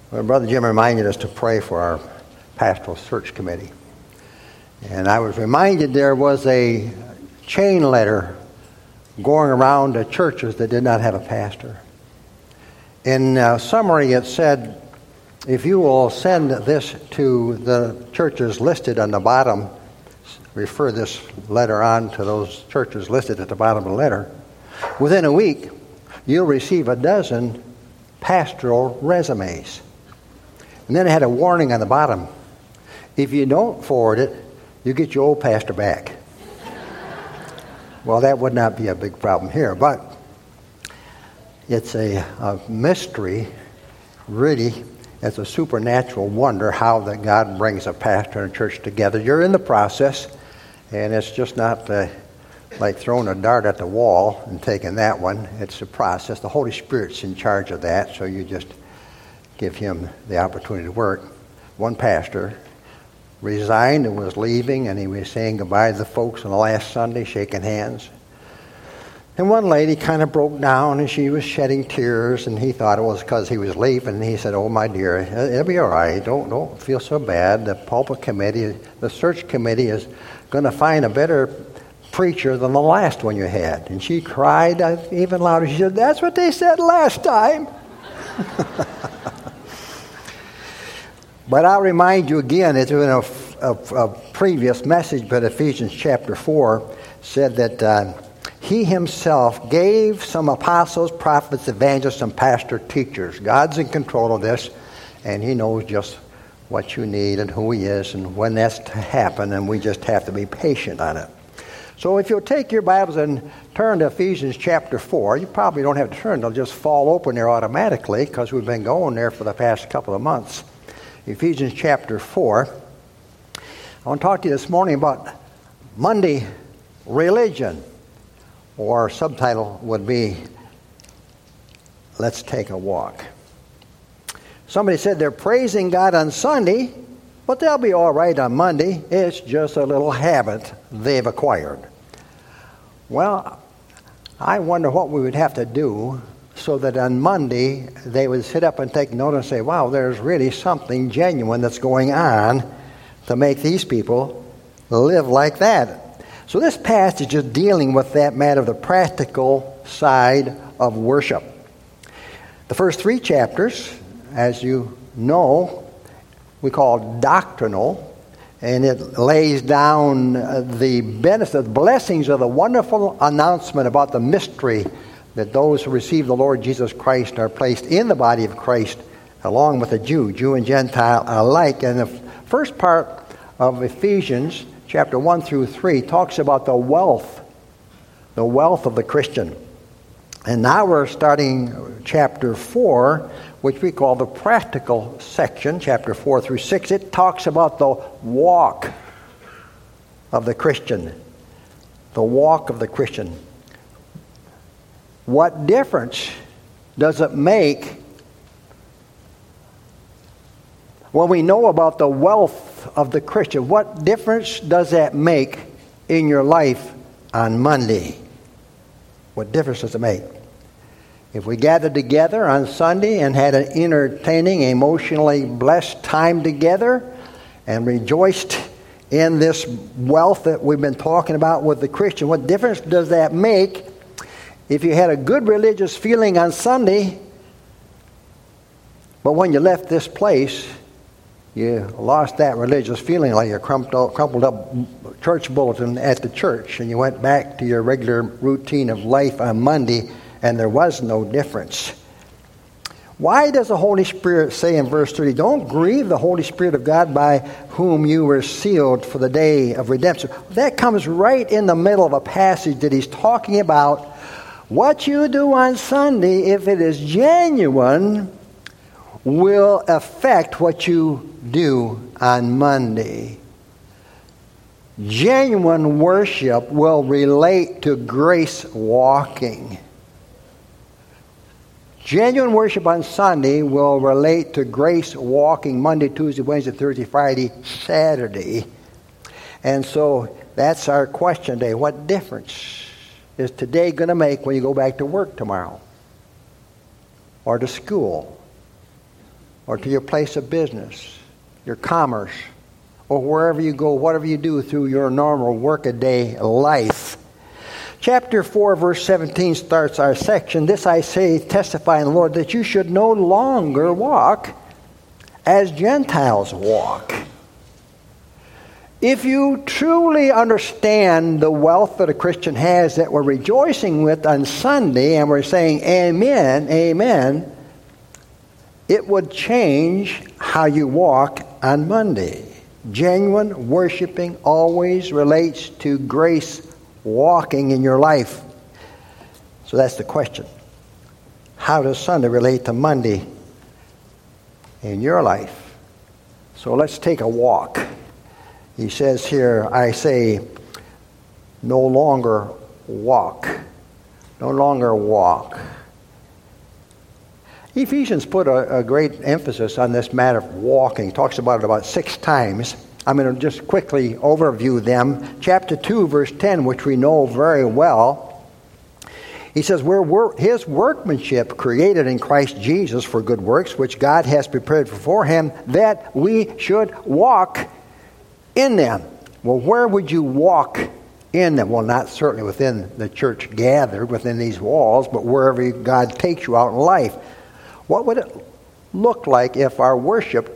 Well, Brother Jim reminded us to pray for our pastoral search committee. And I was reminded there was a chain letter going around to churches that did not have a pastor. In summary, it said, if you will send this to the churches listed on the bottom, refer this letter on to those churches listed at the bottom of the letter, within a week, you'll receive a dozen pastoral resumes. And then it had a warning on the bottom. If you don't forward it, you get your old pastor back. Well, that would not be a big problem here, but it's a mystery, really. It's a supernatural wonder how that God brings a pastor and a church together. You're in the process, and it's just not like throwing a dart at the wall and taking that one. It's a process. The Holy Spirit's in charge of that, so you just give him the opportunity to work. One pastor resigned and was leaving, and he was saying goodbye to the folks on the last Sunday, shaking hands. And one lady kind of broke down, and she was shedding tears, and he thought it was because he was leaving. And he said, "Oh, my dear, it'll be all right. Don't feel so bad. The pulpit committee, the search committee is going to find a better preacher than the last one you had." And she cried even louder. She said, "That's what they said last time." But I'll remind you again, it's in a previous message, but Ephesians chapter 4 said that he himself gave some apostles, prophets, evangelists, and pastor teachers. God's in control of this, and he knows just what you need and who he is and when that's to happen, and we just have to be patient on it. So if you'll take your Bibles and turn to Ephesians chapter 4, you probably don't have to turn. They'll just fall open there automatically because we've been going there for the past couple of months. Ephesians chapter 4. I want to talk to you this morning about Monday religion, or subtitle would be, Let's Take a Walk. Somebody said they're praising God on Sunday, but they'll be all right on Monday. It's just a little habit they've acquired. Well, I wonder what we would have to do so that on Monday they would sit up and take note and say, wow, there's really something genuine that's going on to make these people live like that. So this passage is dealing with that matter of the practical side of worship. The first 3 chapters, as you know, we call doctrinal, and it lays down the benefits, the blessings of the wonderful announcement about the mystery that those who receive the Lord Jesus Christ are placed in the body of Christ along with the Jew and Gentile alike. And the first part of Ephesians chapter 1 through 3 talks about the wealth of the Christian. And now we're starting chapter 4, which we call the practical section, chapter 4 through 6. It talks about the walk of the Christian. The walk of the Christian. What difference does it make when we know about the wealth of the Christian? What difference does that make in your life on Monday? What difference does it make? If we gathered together on Sunday and had an entertaining, emotionally blessed time together and rejoiced in this wealth that we've been talking about with the Christian, what difference does that make if you had a good religious feeling on Sunday, but when you left this place, you lost that religious feeling, like you crumpled up church bulletin at the church, and you went back to your regular routine of life on Monday, and there was no difference. Why does the Holy Spirit say in verse 30, don't grieve the Holy Spirit of God by whom you were sealed for the day of redemption? That comes right in the middle of a passage that he's talking about what you do on Sunday, if it is genuine, will affect what you do on Monday. Genuine worship will relate to grace walking. Genuine worship on Sunday will relate to grace walking Monday, Tuesday, Wednesday, Thursday, Friday, Saturday. And so that's our question today. What difference is today going to make when you go back to work tomorrow? Or to school? or to your place of business, your commerce, or wherever you go, whatever you do through your normal workaday life. Chapter 4, verse 17 starts our section. This I say, testifying the Lord, that you should no longer walk as Gentiles walk. If you truly understand the wealth that a Christian has that we're rejoicing with on Sunday, and we're saying amen, amen, it would change how you walk on Monday. Genuine worshiping always relates to grace walking in your life. So that's the question. How does Sunday relate to Monday in your life? So let's take a walk. He says here, I say, no longer walk. No longer walk. Ephesians put a great emphasis on this matter of walking. He talks about it about 6 times. I'm going to just quickly overview them. Chapter 2, verse 10, which we know very well. He says, we're his workmanship created in Christ Jesus for good works, which God has prepared beforehand that we should walk in them. Well, where would you walk in them? Well, not certainly within the church gathered, within these walls, but wherever God takes you out in life. What would it look like if our worship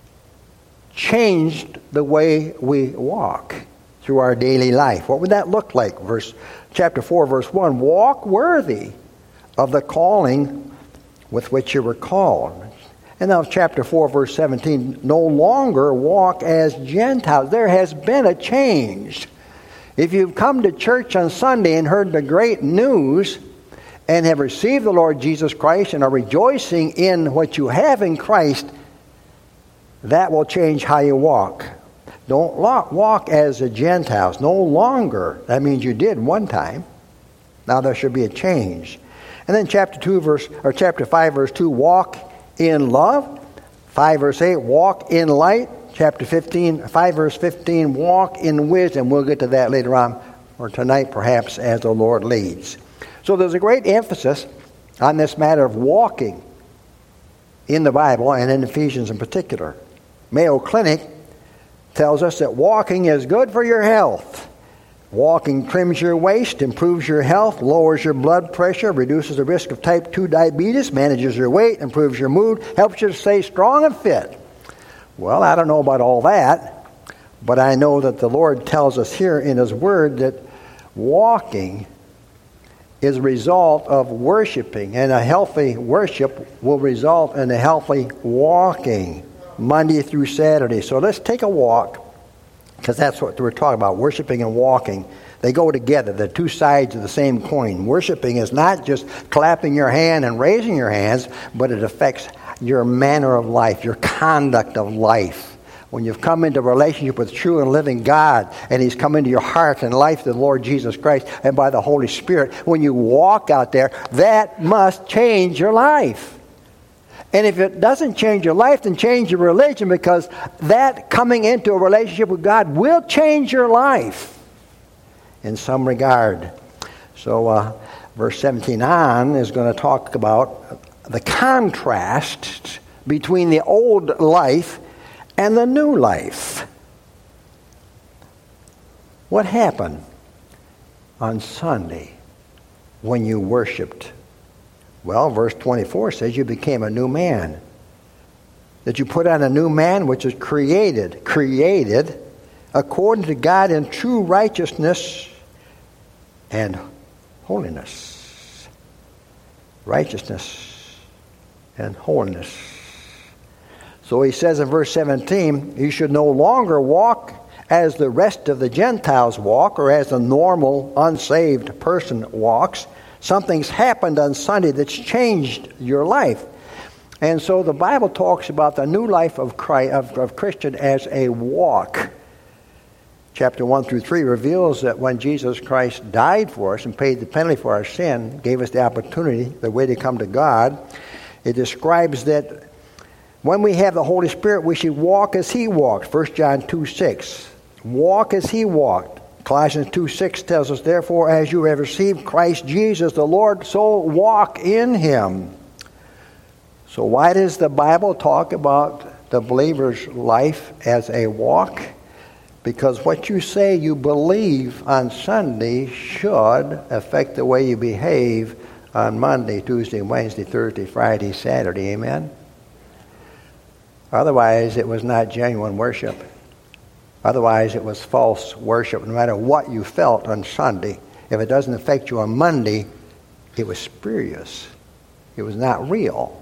changed the way we walk through our daily life? What would that look like? Chapter 4, verse 1, walk worthy of the calling with which you were called. And now chapter 4, verse 17, no longer walk as Gentiles. There has been a change. If you've come to church on Sunday and heard the great news and have received the Lord Jesus Christ and are rejoicing in what you have in Christ, that will change how you walk. Don't walk as the Gentiles. No longer. That means you did one time. Now there should be a change. And then chapter 5, verse 2, walk in love. 5, verse 8, walk in light. Chapter 5, verse 15, walk in wisdom. We'll get to that later on, or tonight perhaps, as the Lord leads. So there's a great emphasis on this matter of walking in the Bible, and in Ephesians in particular. Mayo Clinic tells us that walking is good for your health. Walking trims your waist, improves your health, lowers your blood pressure, reduces the risk of type 2 diabetes, manages your weight, improves your mood, helps you to stay strong and fit. Well, I don't know about all that, but I know that the Lord tells us here in His Word that walking is a result of worshiping, and a healthy worship will result in a healthy walking Monday through Saturday. So let's take a walk, because that's what we're talking about, worshiping and walking. They go together. They're two sides of the same coin. Worshiping is not just clapping your hand and raising your hands, but it affects your manner of life, your conduct of life. When you've come into a relationship with true and living God, and He's come into your heart and life through the Lord Jesus Christ and by the Holy Spirit, when you walk out there, that must change your life. And if it doesn't change your life, then change your religion, because that coming into a relationship with God will change your life in some regard. So verse 17 on is going to talk about the contrast between the old life and the new life. What happened on Sunday when you worshiped? Well, verse 24 says you became a new man. That you put on a new man which is created according to God in true righteousness and holiness. Righteousness and holiness. So he says in verse 17, you should no longer walk as the rest of the Gentiles walk, or as a normal, unsaved person walks. Something's happened on Sunday that's changed your life. And so the Bible talks about the new life of Christian as a walk. Chapter 1 through 3 reveals that when Jesus Christ died for us and paid the penalty for our sin, gave us the opportunity, the way to come to God, it describes that when we have the Holy Spirit, we should walk as He walked. 1 John 2:6. Walk as He walked. Colossians 2:6 tells us, therefore, as you have received Christ Jesus the Lord, so walk in Him. So why does the Bible talk about the believer's life as a walk? Because what you say you believe on Sunday should affect the way you behave on Monday, Tuesday, Wednesday, Thursday, Friday, Saturday. Amen? Otherwise, it was not genuine worship. Otherwise, it was false worship. No matter what you felt on Sunday, if it doesn't affect you on Monday, it was spurious. It was not real.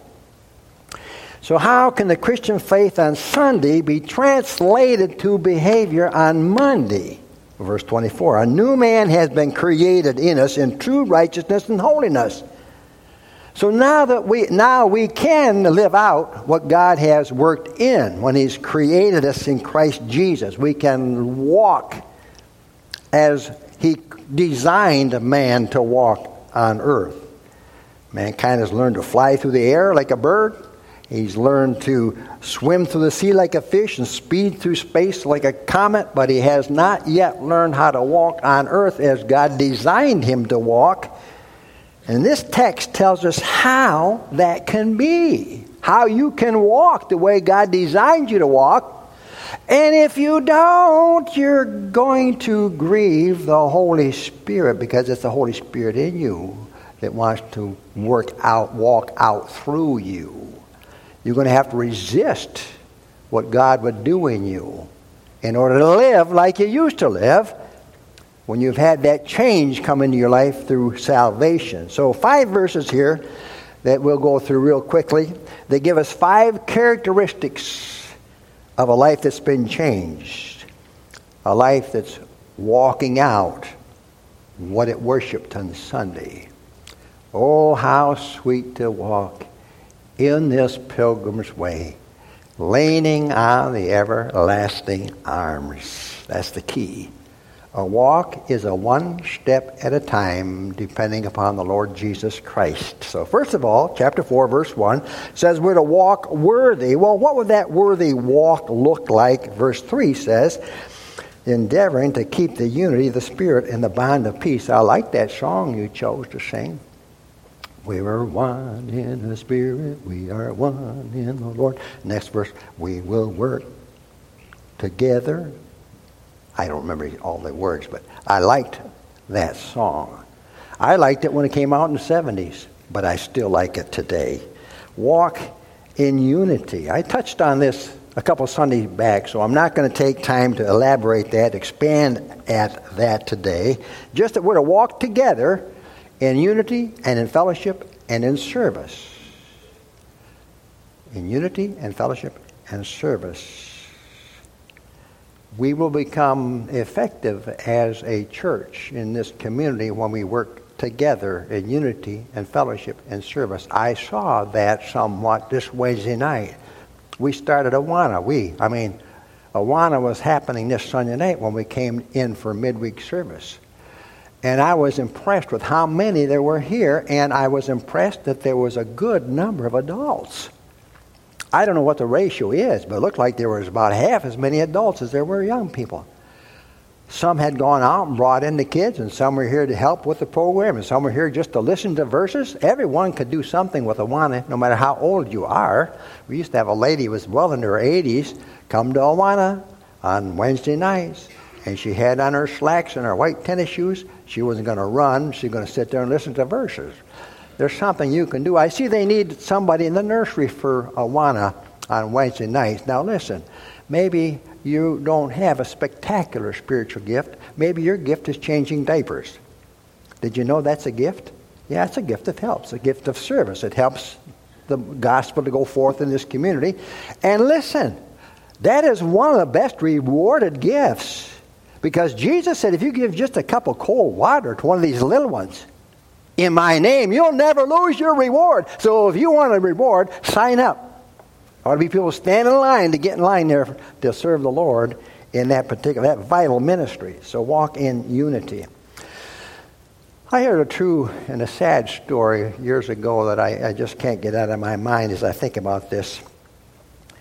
So how can the Christian faith on Sunday be translated to behavior on Monday? Verse 24, a new man has been created in us in true righteousness and holiness. So now we can live out what God has worked in when He's created us in Christ Jesus. We can walk as He designed man to walk on earth. Mankind has learned to fly through the air like a bird. He's learned to swim through the sea like a fish and speed through space like a comet, but he has not yet learned how to walk on earth as God designed him to walk. And this text tells us how that can be, how you can walk the way God designed you to walk. And if you don't, you're going to grieve the Holy Spirit, because it's the Holy Spirit in you that wants to walk out through you. You're going to have to resist what God would do in you in order to live like you used to live when you've had that change come into your life through salvation. So 5 verses here that we'll go through real quickly. They give us 5 characteristics of a life that's been changed. A life that's walking out what it worshiped on Sunday. Oh, how sweet to walk in this pilgrim's way, leaning on the everlasting arms. That's the key. A walk is a one step at a time, depending upon the Lord Jesus Christ. So first of all, chapter 4, verse 1 says we're to walk worthy. Well, what would that worthy walk look like? Verse 3 says, endeavoring to keep the unity of the Spirit in the bond of peace. I like that song you chose to sing. We were one in the Spirit, we are one in the Lord. Next verse, we will work together. I don't remember all the words, but I liked that song. I liked it when it came out in the 70s, but I still like it today. Walk in unity. I touched on this a couple Sundays back, so I'm not going to take time to elaborate that, expand at that today. Just that we're to walk together in unity and in fellowship and in service. In unity and fellowship and service. We will become effective as a church in this community when we work together in unity and fellowship and service. I saw that somewhat this Wednesday night. We started Awana. Awana was happening this Sunday night when we came in for midweek service. And I was impressed with how many there were here, and I was impressed that there was a good number of adults. I don't know what the ratio is, but it looked like there was about half as many adults as there were young people. Some had gone out and brought in the kids, and some were here to help with the program, and some were here just to listen to verses. Everyone could do something with Awana, no matter how old you are. We used to have a lady who was well in her 80s come to Awana on Wednesday nights, and she had on her slacks and her white tennis shoes. She wasn't going to run. She was going to sit there and listen to verses. There's something you can do. I see they need somebody in the nursery for Awana on Wednesday nights. Now listen, maybe you don't have a spectacular spiritual gift. Maybe your gift is changing diapers. Did you know that's a gift? Yeah, it's a gift that helps, a gift of service. It helps the gospel to go forth in this community. And listen, that is one of the best rewarded gifts. Because Jesus said if you give just a cup of cold water to one of these little ones, in my name, you'll never lose your reward. So if you want a reward, sign up. There ought to be people standing in line to get in line there to serve the Lord in that vital ministry. So walk in unity. I heard a true and a sad story years ago that I just can't get out of my mind as I think about this.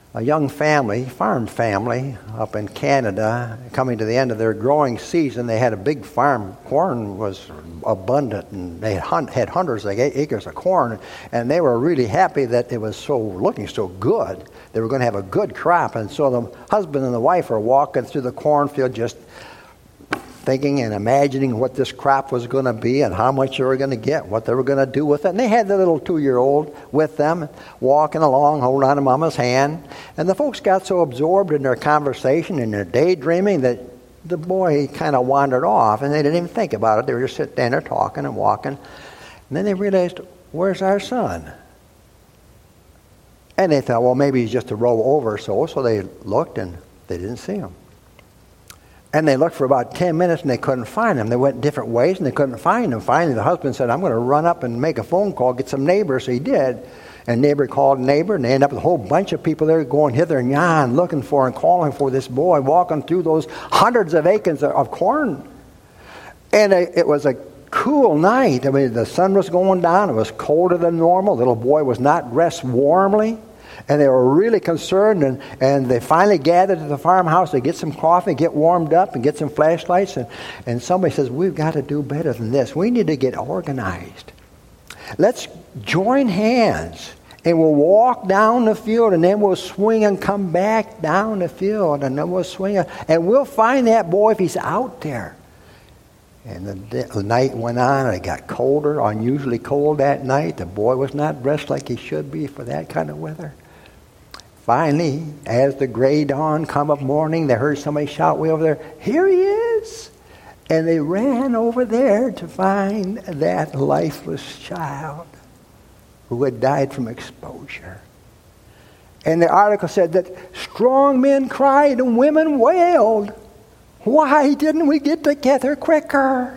a young family, farm family up in Canada, coming to the end of their growing season. They had a big farm. Corn was abundant, and they had hundreds of acres of corn, and they were really happy that it was looking so good. They were going to have a good crop, and so the husband and the wife are walking through the cornfield just thinking and imagining what this crop was going to be and how much they were going to get, what they were going to do with it. And they had the little 2-year-old with them, walking along, holding on to Mama's hand. And the folks got so absorbed in their conversation and their daydreaming that the boy kind of wandered off, and they didn't even think about it. They were just sitting there talking and walking. And then they realized, where's our son? And they thought, well, maybe he's just a row over or so. So they looked, and they didn't see him. And they looked for about 10 minutes, and they couldn't find him. They went different ways, and they couldn't find him. Finally, the husband said, I'm going to run up and make a phone call, get some neighbors. So he did. And neighbor called neighbor, and they ended up with a whole bunch of people there going hither and yon, looking for and calling for this boy, walking through those hundreds of acres of corn. And it was a cool night. I mean, the sun was going down. It was colder than normal. The little boy was not dressed warmly. And they were really concerned, and they finally gathered at the farmhouse to get some coffee, get warmed up, and get some flashlights. And somebody says, we've got to do better than this. We need to get organized. Let's join hands, and we'll walk down the field, and then we'll swing and come back down the field, and then we'll swing. And we'll find that boy if he's out there. And the night went on, and it got colder, unusually cold that night. The boy was not dressed like he should be for that kind of weather. Finally, as the gray dawn come up morning, they heard somebody shout way over there, here he is! And they ran over there to find that lifeless child who had died from exposure. And the article said that strong men cried and women wailed. Why didn't we get together quicker?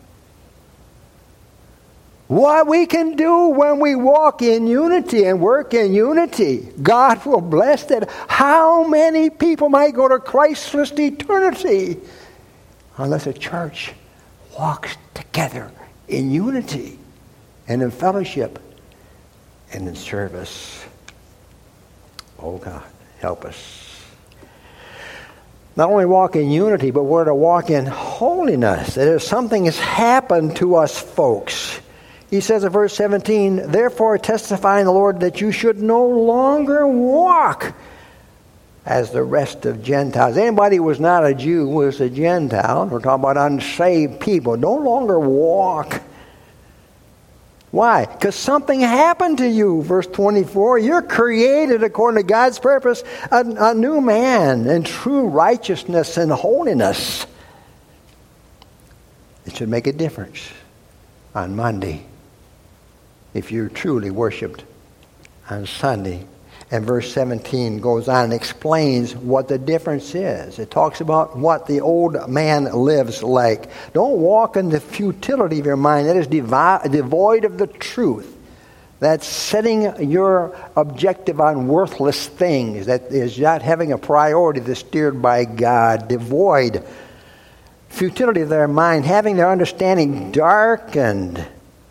What we can do when we walk in unity and work in unity, God will bless that. How many people might go to Christless eternity unless a church walks together in unity and in fellowship and in service? Oh God, help us. Not only walk in unity, but we're to walk in holiness. That is, something has happened to us folks. He says in verse 17, therefore testify in the Lord that you should no longer walk as the rest of Gentiles. Anybody who was not a Jew was a Gentile. We're talking about unsaved people. No longer walk. Why? Because something happened to you. Verse 24, you're created according to God's purpose, a new man in true righteousness and holiness. It should make a difference on Monday if you truly worshiped on Sunday. And verse 17 goes on and explains what the difference is. It talks about what the old man lives like. Don't walk in the futility of your mind. That is devoid of the truth. That's setting your objective on worthless things. That is not having a priority that's steered by God. Devoid. Futility of their mind. Having their understanding darkened.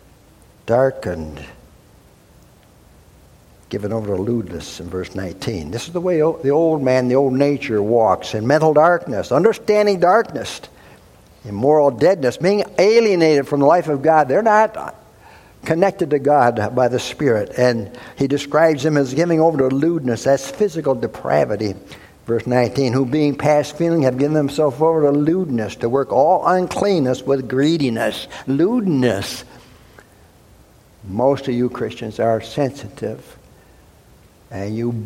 Given over to lewdness in verse 19. This is the way the old man, the old nature walks in mental darkness, understanding darkness, immoral deadness, being alienated from the life of God. They're not connected to God by the Spirit. And he describes them as giving over to lewdness. That's physical depravity. Verse 19, who being past feeling have given themselves over to lewdness, to work all uncleanness with greediness. Lewdness. Most of you Christians are sensitive, and you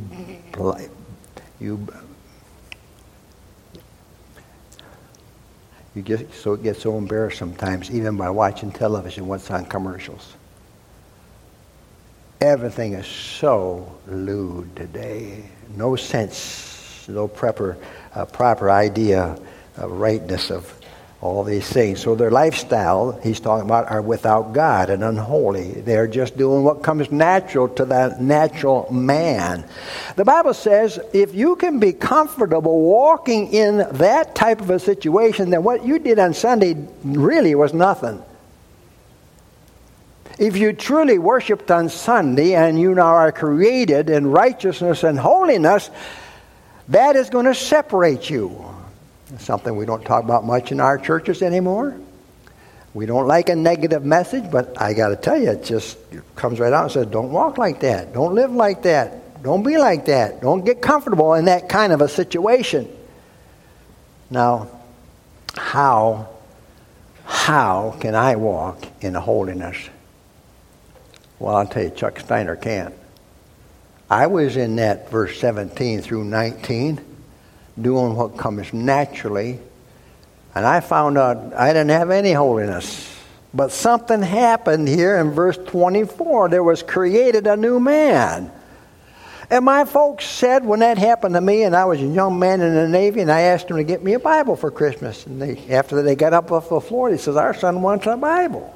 get so embarrassed sometimes, even by watching television, what's on commercials. Everything is so lewd today. No sense, no proper idea of rightness of all these things. So their lifestyle, he's talking about, are without God and unholy. They're just doing what comes natural to that natural man. The Bible says if you can be comfortable walking in that type of a situation, then what you did on Sunday really was nothing. If you truly worshiped on Sunday and you now are created in righteousness and holiness, that is going to separate you. It's something we don't talk about much in our churches anymore. We don't like a negative message, but I got to tell you, it comes right out and says, don't walk like that. Don't live like that. Don't be like that. Don't get comfortable in that kind of a situation. Now, how can I walk in holiness? Well, I'll tell you, Chuck Steiner can't. I was in that verse 17 through 19, doing what comes naturally, and I found out I didn't have any holiness. But something happened here in verse 24. There was created a new man. And my folks said when that happened to me, and I was a young man in the Navy, and I asked them to get me a Bible for Christmas. And after they got up off the floor, they says, our son wants a Bible.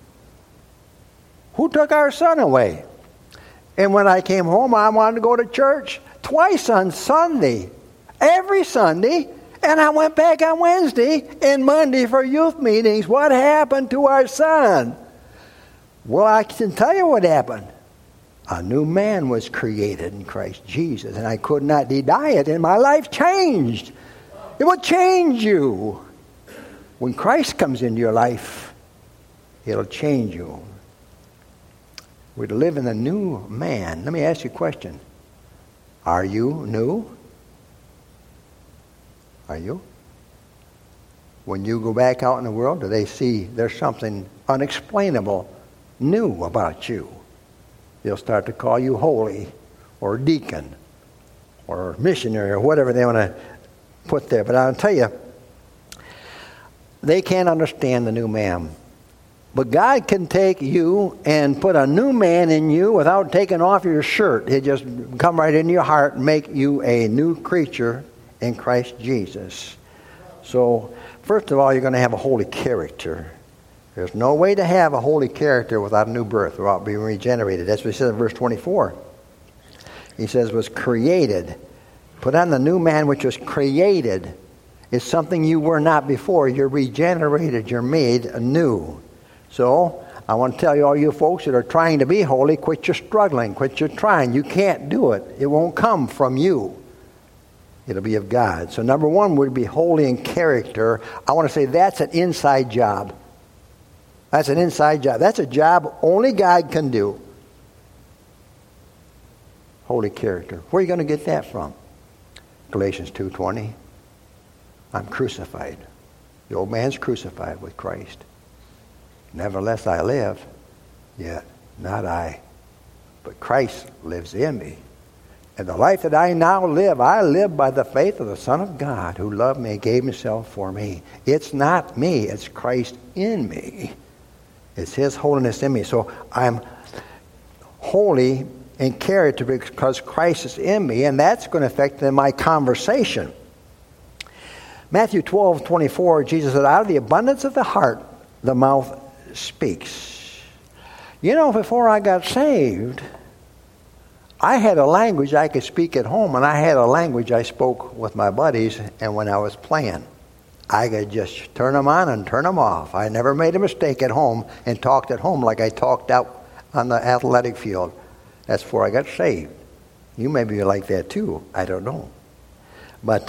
Who took our son away? And when I came home, I wanted to go to church twice on Sunday. Every Sunday. And I went back on Wednesday and Monday for youth meetings. What happened to our son? Well, I can tell you what happened. A new man was created in Christ Jesus, and I could not deny it, and my life changed. It will change you. When Christ comes into your life, it'll change you. We're to live in a new man. Let me ask you a question. Are you new? Are you? When you go back out in the world, do they see there's something unexplainable new about you? They'll start to call you holy or deacon or missionary or whatever they want to put there. But I'll tell you, they can't understand the new man. But God can take you and put a new man in you without taking off your shirt. He'll just come right into your heart and make you a new creature in Christ Jesus. So, first of all, you're going to have a holy character. There's no way to have a holy character without a new birth, without being regenerated. That's what he says in verse 24. He says, was created. Put on the new man which was created. It's something you were not before. You're regenerated. You're made anew. So, I want to tell you, all you folks that are trying to be holy, quit your struggling. Quit your trying. You can't do it. It won't come from you. It'll be of God. So number one would be holy in character. I want to say that's an inside job. That's an inside job. That's a job only God can do. Holy character. Where are you going to get that from? Galatians 2:20. I'm crucified. The old man's crucified with Christ. Nevertheless I live, yet not I, but Christ lives in me. And the life that I now live, I live by the faith of the Son of God who loved me and gave himself for me. It's not me, it's Christ in me. It's his holiness in me. So I'm holy in character because Christ is in me, and that's going to affect my conversation. Matthew 12:24, Jesus said, out of the abundance of the heart, the mouth speaks. You know, before I got saved, I had a language I could speak at home, and I had a language I spoke with my buddies and when I was playing. I could just turn them on and turn them off. I never made a mistake at home and talked at home like I talked out on the athletic field. That's before I got saved. You may be like that too. I don't know. But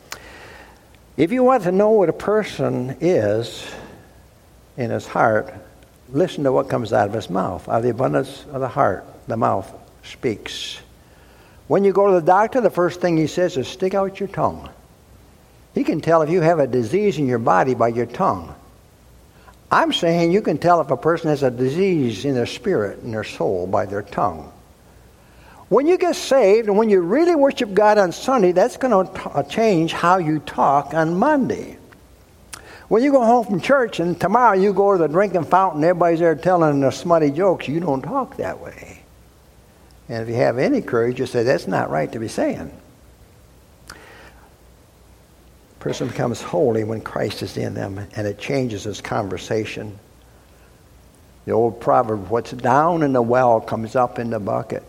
if you want to know what a person is in his heart, listen to what comes out of his mouth. Out of the abundance of the heart, the mouth speaks. When you go to the doctor, the first thing he says is stick out your tongue. He can tell if you have a disease in your body by your tongue. I'm saying you can tell if a person has a disease in their spirit, in their soul, by their tongue. When you get saved and when you really worship God on Sunday, that's going to change how you talk on Monday. When you go home from church and tomorrow you go to the drinking fountain, everybody's there telling the smutty jokes, you don't talk that way. And if you have any courage, you say, that's not right to be saying. A person becomes holy when Christ is in them, and it changes his conversation. The old proverb, what's down in the well comes up in the bucket.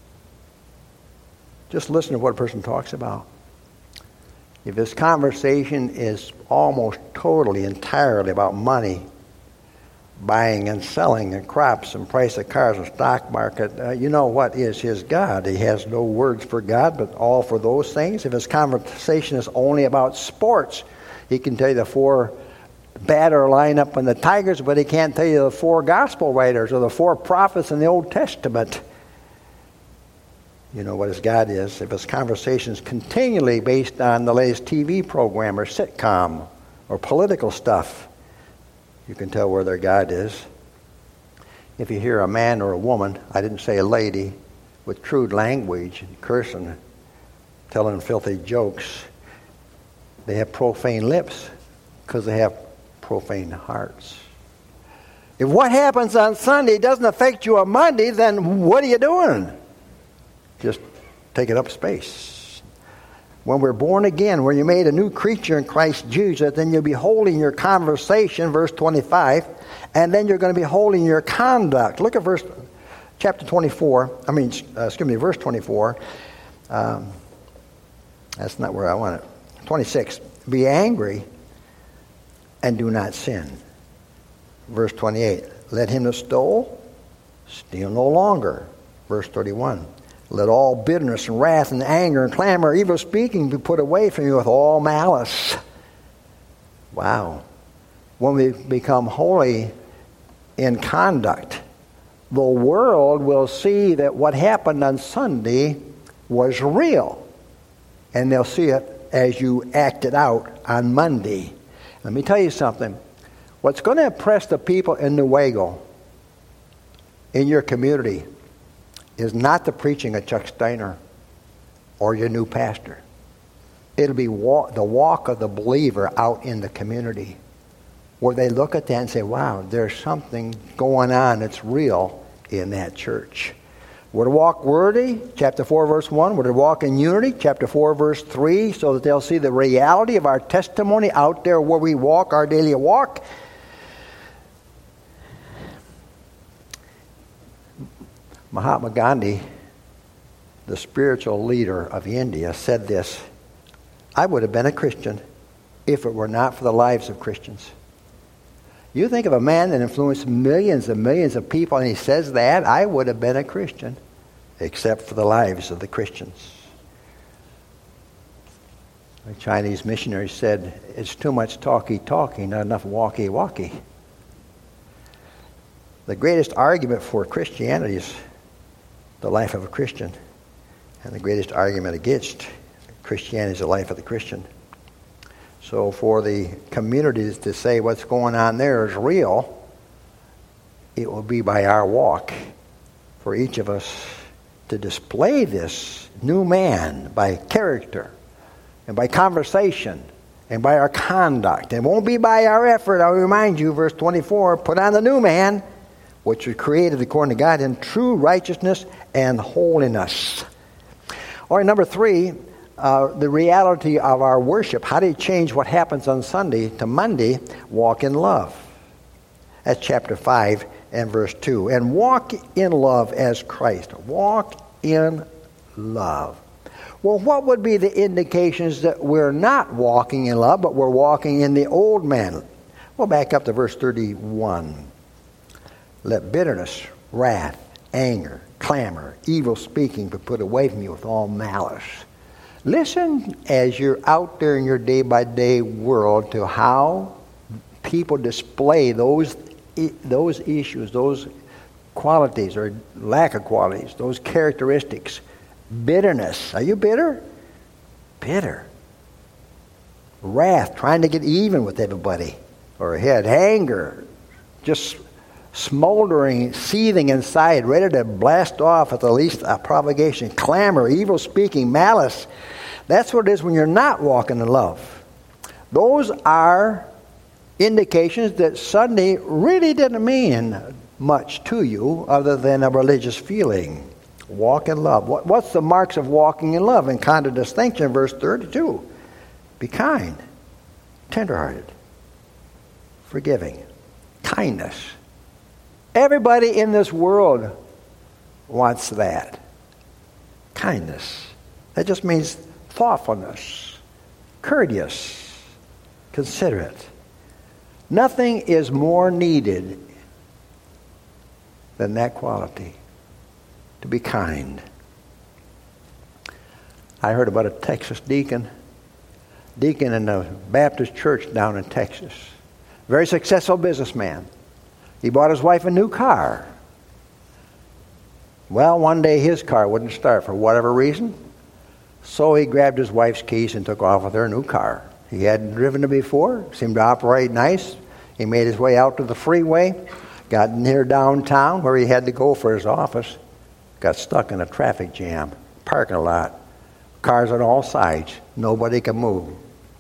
Just listen to what a person talks about. If his conversation is almost totally, entirely about money, buying and selling and crops and price of cars and stock market. You know what is his God? He has no words for God, but all for those things. If his conversation is only about sports, he can tell you the 4 batter lineup and the Tigers, but he can't tell you the 4 gospel writers or the 4 prophets in the Old Testament. You know what his God is. If his conversation is continually based on the latest TV program or sitcom or political stuff, you can tell where their God is. If you hear a man or a woman, I didn't say a lady, with crude language and cursing, telling filthy jokes, they have profane lips because they have profane hearts. If what happens on Sunday doesn't affect you on Monday, then what are you doing? Just taking up space. When we're born again, when you're made a new creature in Christ Jesus, then you'll be holding your conversation, verse 25, and then you're going to be holding your conduct. Look at verse 24. That's not where I want it. 26. Be angry and do not sin. Verse 28. Let him that stole steal no longer. Verse 31. Let all bitterness and wrath and anger and clamor, evil speaking be put away from you with all malice. Wow. When we become holy in conduct, the world will see that what happened on Sunday was real. And they'll see it as you act it out on Monday. Let me tell you something. What's going to impress the people in Newaygo, in your community, is not the preaching of Chuck Steiner or your new pastor. It'll be the walk of the believer out in the community, where they look at that and say, wow, there's something going on that's real in that church. We're to walk worthy, chapter 4, verse 1. We're to walk in unity, chapter 4, verse 3, so that they'll see the reality of our testimony out there where we walk our daily walk. Mahatma Gandhi, the spiritual leader of India, said this: I would have been a Christian if it were not for the lives of Christians. You think of a man that influenced millions and millions of people, and he says that, I would have been a Christian except for the lives of the Christians. The Chinese missionary said, it's too much talky-talky, not enough walky-walky. The greatest argument for Christianity is the life of a Christian. And the greatest argument against Christianity is the life of the Christian. So for the communities to say what's going on there is real, it will be by our walk for each of us to display this new man by character and by conversation and by our conduct. It won't be by our effort. I'll remind you, verse 24, put on the new man, which was created according to God in true righteousness and holiness. All right, number 3, the reality of our worship. How do you change what happens on Sunday to Monday? Walk in love. That's chapter 5 and verse 2. And walk in love as Christ. Walk in love. Well, what would be the indications that we're not walking in love, but we're walking in the old man? We'll back up to verse 31. Let bitterness, wrath, anger, clamor, evil speaking be put away from you with all malice. Listen as you're out there in your day-by-day world to how people display those issues, those qualities or lack of qualities, those characteristics. Bitterness. Are you bitter? Bitter. Wrath, trying to get even with everybody or ahead. Anger, just smoldering, seething inside, ready to blast off at the least provocation. Clamor, evil speaking, malice. That's what it is when you're not walking in love. Those are indications that Sunday really didn't mean much to you other than a religious feeling. Walk in love. What's the marks of walking in love? In contradistinction, verse 32. Be kind, tenderhearted, forgiving, kindness. Everybody in this world wants that. Kindness. That just means thoughtfulness, courteous, considerate. Nothing is more needed than that quality, to be kind. I heard about a Texas deacon in a Baptist church down in Texas. Very successful businessman. He bought his wife a new car. Well, one day his car wouldn't start for whatever reason, so he grabbed his wife's keys and took off with her new car. He hadn't driven it before, seemed to operate nice. He made his way out to the freeway, got near downtown where he had to go for his office, got stuck in a traffic jam, parking lot, cars on all sides, nobody could move.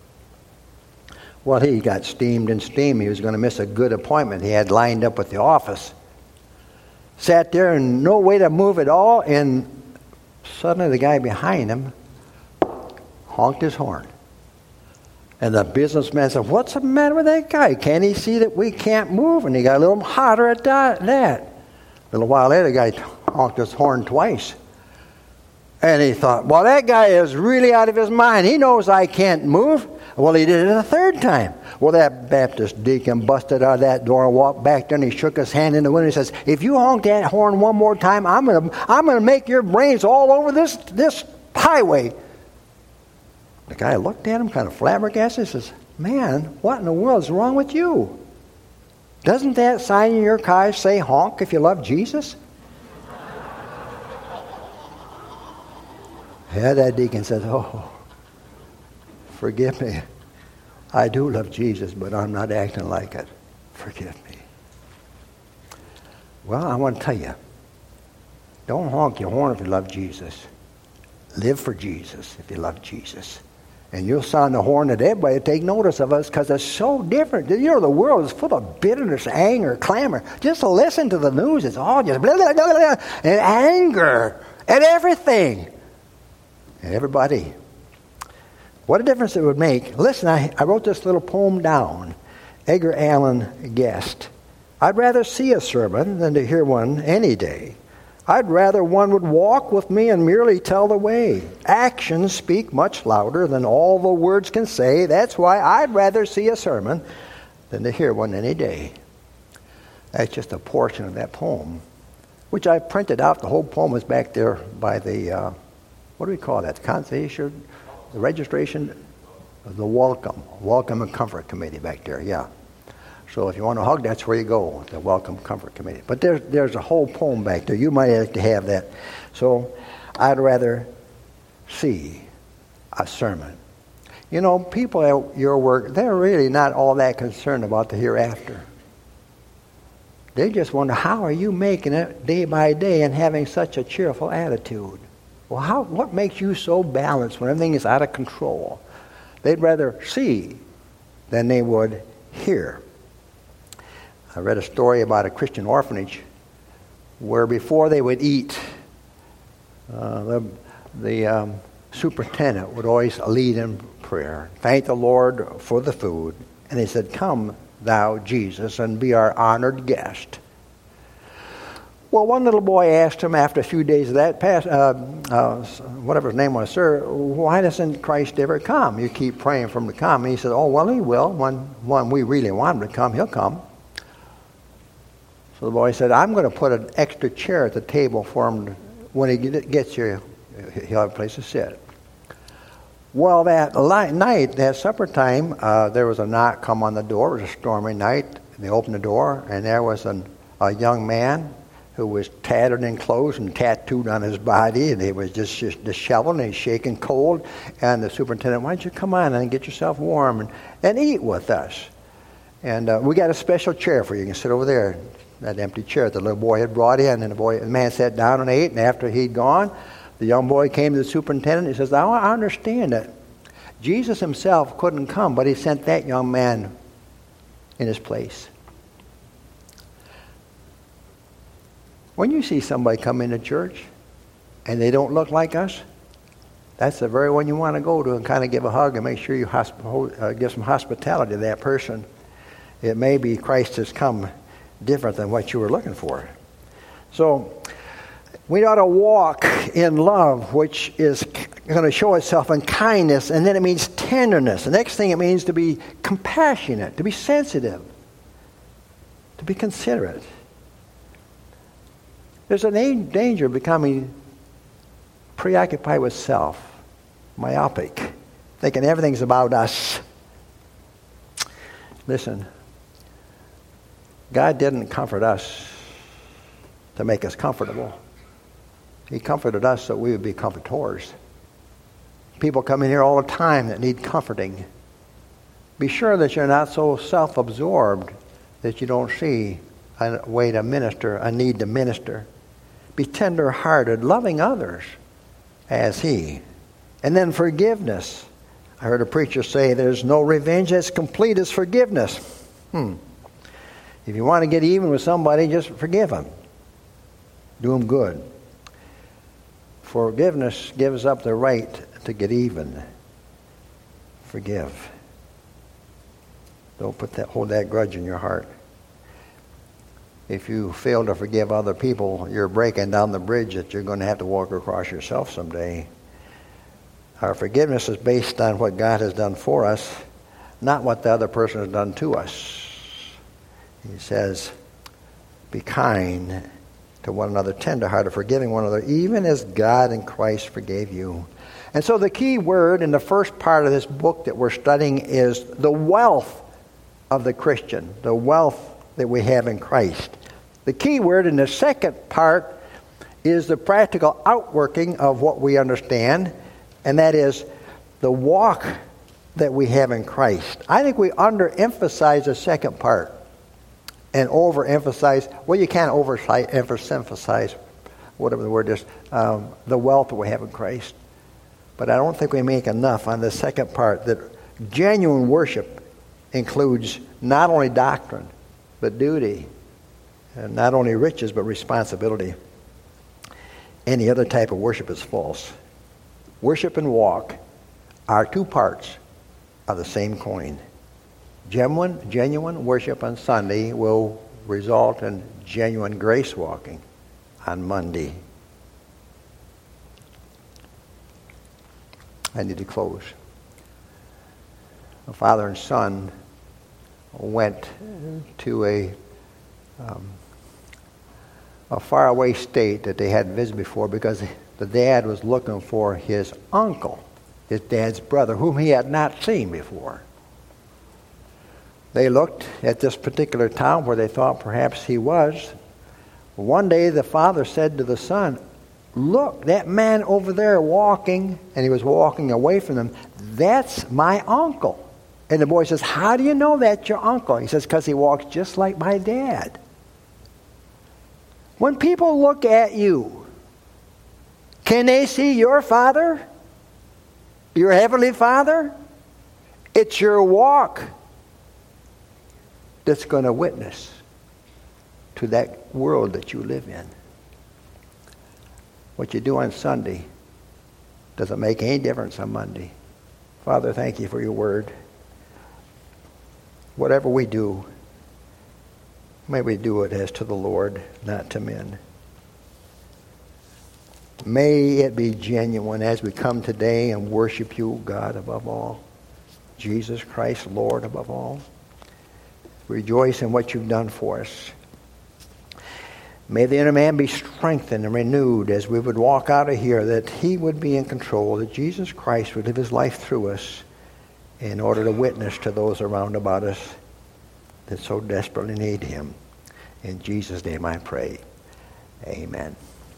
Well, he got steamed and steamed. He was going to miss a good appointment he had lined up with the office. Sat there and no way to move at all, and suddenly the guy behind him honked his horn. And the businessman said, "What's the matter with that guy? Can't he see that we can't move?" And he got a little hotter at that. A little while later, the guy honked his horn twice. And he thought, well, that guy is really out of his mind. He knows I can't move. Well, he did it a third time. Well, that Baptist deacon busted out of that door and walked back there, and he shook his hand in the window and says, "If you honk that horn one more time, I'm gonna make your brains all over this highway." The guy looked at him, kind of flabbergasted, and says, "Man, what in the world is wrong with you? Doesn't that sign in your car say honk if you love Jesus?" Yeah, that deacon says, "Oh, forgive me. I do love Jesus, but I'm not acting like it. Forgive me." Well, I want to tell you, don't honk your horn if you love Jesus. Live for Jesus if you love Jesus. And you'll sound the horn that everybody will take notice of us because it's so different. You know, the world is full of bitterness, anger, clamor. Just listen to the news. It's all just blah, blah, blah, blah, and anger at everything. And everybody. What a difference it would make. Listen, I wrote this little poem down. Edgar Allan Guest. "I'd rather see a sermon than to hear one any day. I'd rather one would walk with me and merely tell the way. Actions speak much louder than all the words can say. That's why I'd rather see a sermon than to hear one any day." That's just a portion of that poem, which I printed out. The whole poem is back there by the, what do we call that? The conservation, the registration, the Welcome and Comfort Committee back there, yeah. So if you want a hug, that's where you go, the Welcome Comfort Committee. But there's a whole poem back there. You might like to have that. So I'd rather see a sermon. You know, people at your work, they're really not all that concerned about the hereafter. They just wonder, how are you making it day by day and having such a cheerful attitude? Well, what makes you so balanced when everything is out of control? They'd rather see than they would hear. I read a story about a Christian orphanage where before they would eat, the superintendent would always lead in prayer. Thank the Lord for the food. And he said, "Come, thou Jesus, and be our honored guest." Well, one little boy asked him after a few days of that, whatever his name was, "Sir, why doesn't Christ ever come? You keep praying for him to come." And he said, "Oh, well, he will. When we really want him to come, he'll come." So the boy said, "I'm going to put an extra chair at the table for him. When he gets here, he'll have a place to sit." Well, that night, that supper time, there was a knock come on the door. It was a stormy night. They opened the door, and there was a young man who was tattered in clothes and tattooed on his body, and he was just disheveled, and he's shaking cold. And the superintendent, "Why don't you come on and get yourself warm and eat with us? And we got a special chair for you. You can sit over there." That empty chair the little boy had brought in, and the man sat down and ate. And after he'd gone, the young boy came to the superintendent. He says, I understand that Jesus himself couldn't come, but he sent that young man in his place. When you see somebody come into church and they don't look like us, that's the very one you want to go to and kind of give a hug and make sure you give some hospitality to that person. It may be Christ has come different than what you were looking for. So we ought to walk in love, which is going to show itself in kindness, and then it means tenderness. The next thing it means to be compassionate, to be sensitive, to be considerate. There's a danger of becoming preoccupied with self, myopic, thinking everything's about us. Listen, God didn't comfort us to make us comfortable. He comforted us so we would be comfortors. People come in here all the time that need comforting. Be sure that you're not so self-absorbed that you don't see a way to minister, a need to minister. Be tender-hearted, loving others as He. And then forgiveness. I heard a preacher say there's no revenge as complete as forgiveness. If you want to get even with somebody, just forgive them. Do them good. Forgiveness gives up the right to get even. Forgive. Don't hold that grudge in your heart. If you fail to forgive other people, you're breaking down the bridge that you're going to have to walk across yourself someday. Our forgiveness is based on what God has done for us, not what the other person has done to us. He says, be kind to one another, tenderhearted, forgiving one another, even as God in Christ forgave you. And so the key word in the first part of this book that we're studying is the wealth of the Christian, the wealth that we have in Christ. The key word in the second part is the practical outworking of what we understand, and that is the walk that we have in Christ. I think we underemphasize the second part and overemphasize, well, you can't overemphasize, whatever the word is, the wealth that we have in Christ. But I don't think we make enough on the second part, that genuine worship includes not only doctrine, but duty, and not only riches, but responsibility. Any other type of worship is false. Worship and walk are two parts of the same coin. Genuine worship on Sunday will result in genuine grace walking on Monday. I need to close. A father and son went to a faraway state that they hadn't visited before because the dad was looking for his uncle, his dad's brother, whom he had not seen before. They looked at this particular town where they thought perhaps he was. One day the father said to the son, look, that man over there walking, and he was walking away from them, that's my uncle. And the boy says, how do you know that's your uncle? He says, because he walks just like my dad. When people look at you, can they see your Father? Your Heavenly Father? It's your walk that's going to witness to that world that you live in. What you do on Sunday doesn't make any difference on Monday. Father, thank you for your word. Whatever we do, may we do it as to the Lord, not to men. May it be genuine as we come today and worship you, God, above all. Jesus Christ, Lord, above all. Rejoice in what you've done for us. May the inner man be strengthened and renewed as we would walk out of here, that he would be in control, that Jesus Christ would live his life through us in order to witness to those around about us that so desperately need him. In Jesus' name I pray. Amen.